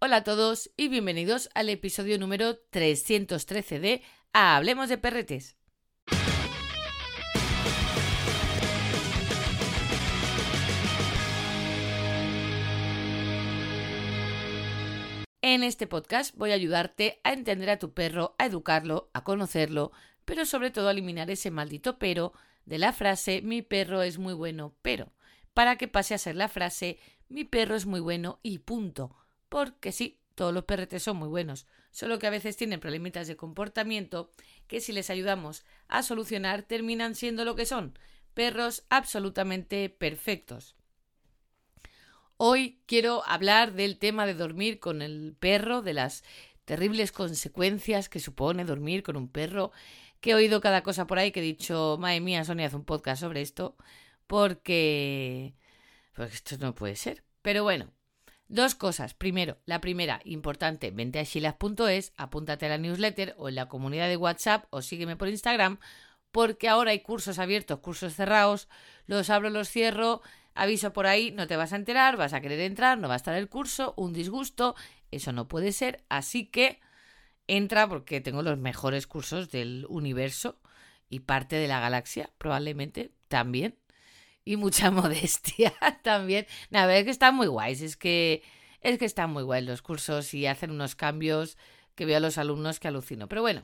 Hola a todos y bienvenidos al episodio número 313 de Hablemos de Perretes. En este podcast voy a ayudarte a entender a tu perro, a educarlo, a conocerlo, pero sobre todo a eliminar ese maldito pero de la frase mi perro es muy bueno, pero, para que pase a ser la frase mi perro es muy bueno y punto. Porque sí, todos los perretes son muy buenos, solo que a veces tienen problemitas de comportamiento que si les ayudamos a solucionar terminan siendo lo que son, perros absolutamente perfectos. Hoy quiero hablar del tema de dormir con el perro, de las terribles consecuencias que supone dormir con un perro, que he oído cada cosa por ahí que he dicho, madre mía, Sonia, haz un podcast sobre esto, porque esto no puede ser. Pero bueno, dos cosas. Primero, la primera, importante, vente a shilas.es, apúntate a la newsletter o en la comunidad de WhatsApp o sígueme por Instagram, porque ahora hay cursos abiertos, cursos cerrados, los abro, los cierro, aviso por ahí, no te vas a enterar, vas a querer entrar, no va a estar el curso, un disgusto, eso no puede ser, así que entra porque tengo los mejores cursos del universo y parte de la galaxia, probablemente también. Y mucha modestia también. La verdad es que están muy guays, es que están muy guays los cursos y hacen unos cambios que veo a los alumnos que alucino. Pero bueno,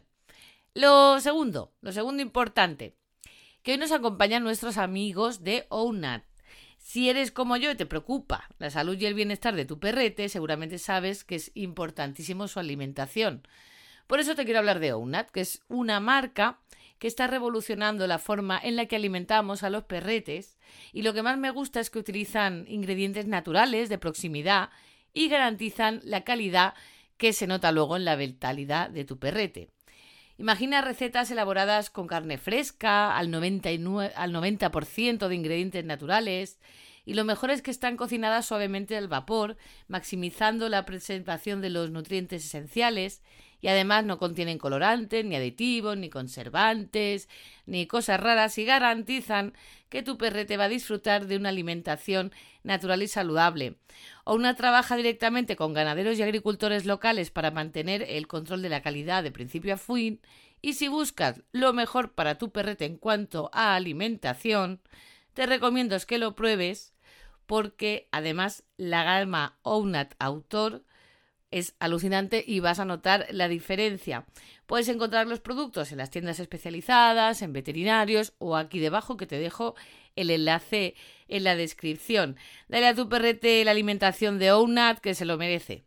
lo segundo importante, que hoy nos acompañan nuestros amigos de OWNAT. Si eres como yo y te preocupa la salud y el bienestar de tu perrete, seguramente sabes que es importantísimo su alimentación. Por eso te quiero hablar de OWNAT, que es una marca que está revolucionando la forma en la que alimentamos a los perretes, y lo que más me gusta es que utilizan ingredientes naturales de proximidad y garantizan la calidad que se nota luego en la vitalidad de tu perrete. Imagina recetas elaboradas con carne fresca, al 90% de ingredientes naturales, y lo mejor es que están cocinadas suavemente al vapor, maximizando la preservación de los nutrientes esenciales, y además no contienen colorantes, ni aditivos, ni conservantes, ni cosas raras, y garantizan que tu perrete va a disfrutar de una alimentación natural y saludable. OWNAT trabaja directamente con ganaderos y agricultores locales para mantener el control de la calidad de principio a fin, y si buscas lo mejor para tu perrete en cuanto a alimentación, te recomiendo que lo pruebes, porque además la gama OWNAT Autor es alucinante y vas a notar la diferencia. Puedes encontrar los productos en las tiendas especializadas, en veterinarios o aquí debajo, que te dejo el enlace en la descripción. Dale a tu perrete la alimentación de OWNAT, que se lo merece.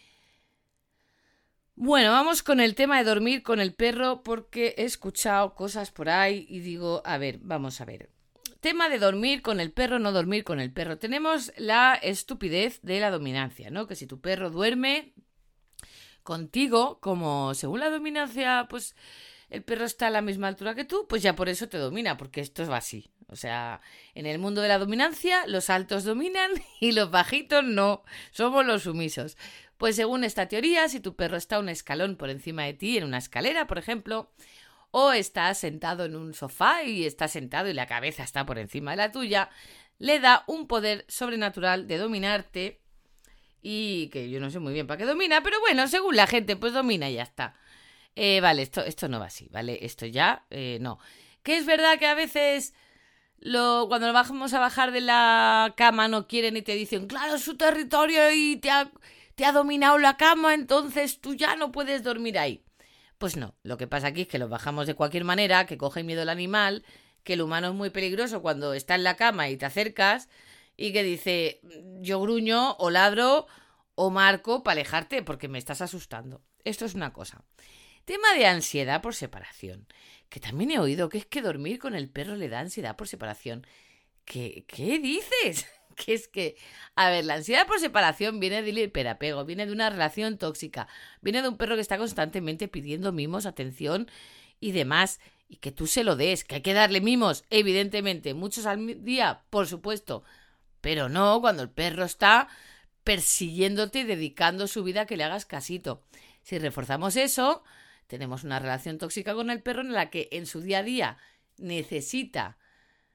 Bueno, vamos con el tema de dormir con el perro, porque he escuchado cosas por ahí y digo, vamos a ver. Tema de dormir con el perro, no dormir con el perro. Tenemos la estupidez de la dominancia, ¿no? Que si tu perro duerme contigo, como según la dominancia, pues el perro está a la misma altura que tú, pues ya por eso te domina, porque esto es así. O sea, en el mundo de la dominancia, los altos dominan y los bajitos no, somos los sumisos. Pues según esta teoría, si tu perro está un escalón por encima de ti, en una escalera, por ejemplo, o está sentado en un sofá y está sentado y la cabeza está por encima de la tuya, le da un poder sobrenatural de dominarte, y que yo no sé muy bien para qué domina, pero bueno, según la gente, pues domina y ya está. Vale, esto no va así, ¿vale? Esto ya, no. Que es verdad que a veces cuando vamos a bajar de la cama no quieren y te dicen, claro, es su territorio y te ha dominado la cama, entonces tú ya no puedes dormir ahí. Pues no, lo que pasa aquí es que los bajamos de cualquier manera, que coge miedo el animal, que el humano es muy peligroso cuando está en la cama y te acercas y que dice, yo gruño o ladro o marco para alejarte porque me estás asustando. Esto es una cosa. Tema de ansiedad por separación, que también he oído que es que dormir con el perro le da ansiedad por separación. ¿Qué dices? Que es que, a ver, la ansiedad por separación viene del hiperapego, viene de una relación tóxica, viene de un perro que está constantemente pidiendo mimos, atención y demás, y que tú se lo des, que hay que darle mimos, evidentemente, muchos al día, por supuesto, pero no cuando el perro está persiguiéndote y dedicando su vida a que le hagas casito. Si reforzamos eso, tenemos una relación tóxica con el perro en la que en su día a día necesita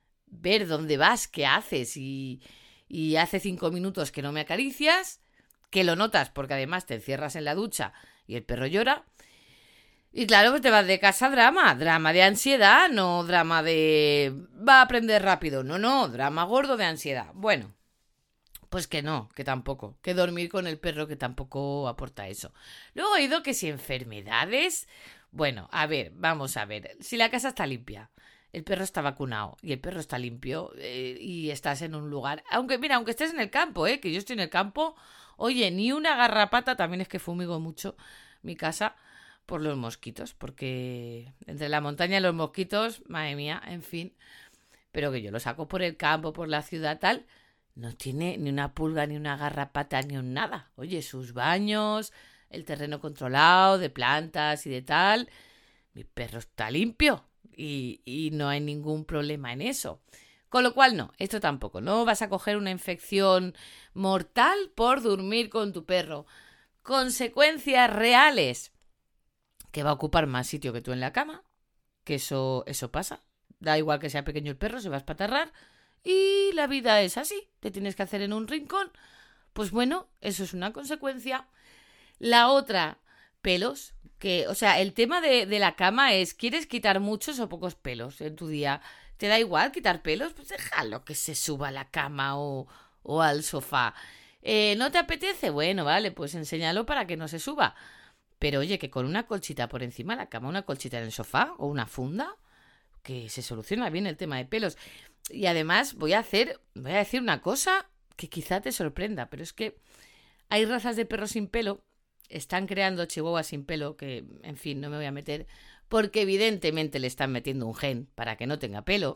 ver dónde vas, qué haces y hace 5 minutos que no me acaricias, que lo notas porque además te encierras en la ducha y el perro llora. Y claro, pues te vas de casa drama de ansiedad, no drama de va a aprender rápido, no, drama gordo de ansiedad. Bueno, pues que no, que tampoco, que dormir con el perro que tampoco aporta eso. Luego he oído que si enfermedades, bueno, a ver, vamos a ver, si la casa está limpia, el perro está vacunado y el perro está limpio y estás en un lugar, aunque estés en el campo, que yo estoy en el campo, oye, ni una garrapata, también es que fumigo mucho mi casa por los mosquitos, porque entre la montaña y los mosquitos, madre mía, en fin, pero que yo lo saco por el campo, por la ciudad, tal, no tiene ni una pulga, ni una garrapata, ni un nada. Oye, sus baños, el terreno controlado de plantas y de tal, mi perro está limpio y no hay ningún problema en eso. Con lo cual no, esto tampoco, no vas a coger una infección mortal por dormir con tu perro. Consecuencias reales, que va a ocupar más sitio que tú en la cama, que eso pasa. Da igual que sea pequeño el perro, se va a espatarrar y la vida es así. Te tienes que hacer en un rincón. Pues bueno, eso es una consecuencia. La otra, pelos. El tema de la cama es, ¿quieres quitar muchos o pocos pelos en tu día? ¿Te da igual quitar pelos? Pues déjalo que se suba a la cama o al sofá. ¿No te apetece? Bueno, vale, pues enséñalo para que no se suba. Pero oye, que con una colchita por encima de la cama, una colchita en el sofá o una funda, que se soluciona bien el tema de pelos. Y además voy a decir una cosa que quizá te sorprenda, pero es que hay razas de perros sin pelo, están creando chihuahuas sin pelo, que en fin, no me voy a meter, porque evidentemente le están metiendo un gen para que no tenga pelo.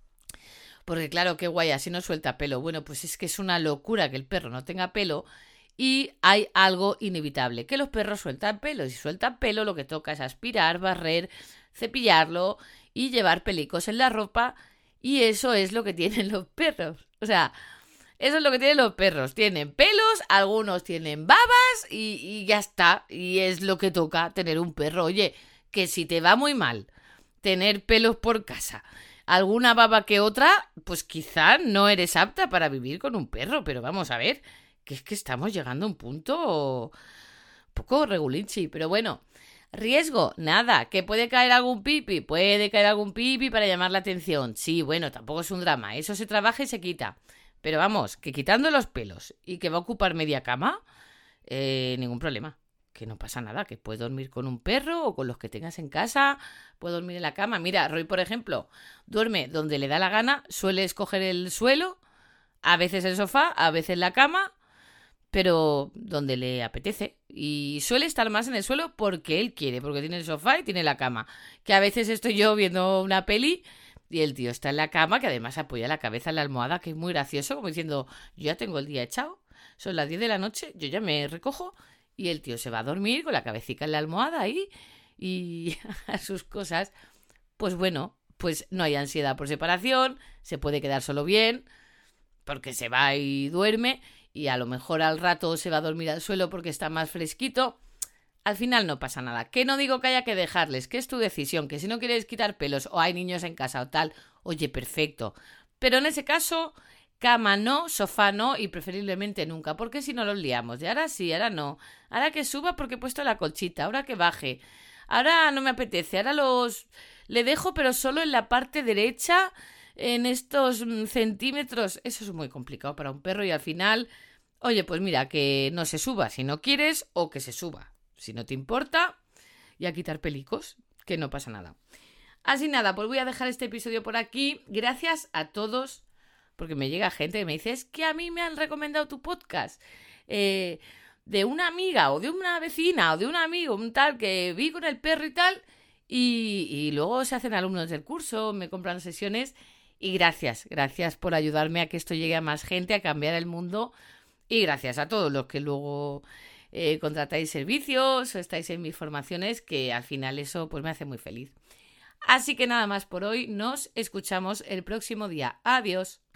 Porque claro, qué guay, así no suelta pelo. Bueno, pues es que es una locura que el perro no tenga pelo. Y hay algo inevitable, que los perros sueltan pelo. Y si sueltan pelo, lo que toca es aspirar, barrer, cepillarlo y llevar pelicos en la ropa. Y eso es lo que tienen los perros. O sea, eso es lo que tienen los perros. Tienen pelos, algunos tienen babas y ya está. Y es lo que toca tener un perro. Oye, que si te va muy mal tener pelos por casa, alguna baba que otra, pues quizá no eres apta para vivir con un perro. Pero vamos a ver, que es que estamos llegando a un punto poco regulinchi, pero bueno. Riesgo, nada. ¿Que puede caer algún pipi? Puede caer algún pipi para llamar la atención. Sí, bueno, tampoco es un drama. Eso se trabaja y se quita. Pero vamos, que quitando los pelos y que va a ocupar media cama, ningún problema. Que no pasa nada, que puedes dormir con un perro o con los que tengas en casa, puedes dormir en la cama. Mira, Roy, por ejemplo, duerme donde le da la gana, suele escoger el suelo, a veces el sofá, a veces la cama, pero donde le apetece. Y suele estar más en el suelo porque él quiere, porque tiene el sofá y tiene la cama. Que a veces estoy yo viendo una peli y el tío está en la cama, que además apoya la cabeza en la almohada, que es muy gracioso, como diciendo, yo ya tengo el día echado, son las 10 de la noche, yo ya me recojo y el tío se va a dormir con la cabecita en la almohada ahí y a sus cosas. Pues bueno, pues no hay ansiedad por separación, se puede quedar solo bien, porque se va y duerme, y a lo mejor al rato se va a dormir al suelo porque está más fresquito. Al final no pasa nada. Que no digo que haya que dejarles, que es tu decisión, que si no quieres quitar pelos o hay niños en casa o tal, oye, perfecto. Pero en ese caso, cama no, sofá no y preferiblemente nunca, porque si no los liamos. De ahora sí, ahora no. Ahora que suba porque he puesto la colchita, ahora que baje. Ahora no me apetece, ahora le dejo pero solo en la parte derecha, en estos centímetros. Eso es muy complicado para un perro y al final, oye, pues mira, que no se suba si no quieres o que se suba si no te importa y a quitar pelicos, que no pasa nada. Así nada, pues voy a dejar este episodio por aquí. Gracias a todos, porque me llega gente que me dice, es que a mí me han recomendado tu podcast. De una amiga o de una vecina o de un amigo, un tal que vi con el perro y tal, y luego se hacen alumnos del curso, me compran sesiones y gracias por ayudarme a que esto llegue a más gente, a cambiar el mundo y gracias a todos los que luego contratáis servicios o estáis en mis formaciones, que al final eso pues me hace muy feliz. Así que nada más por hoy, nos escuchamos el próximo día. Adiós.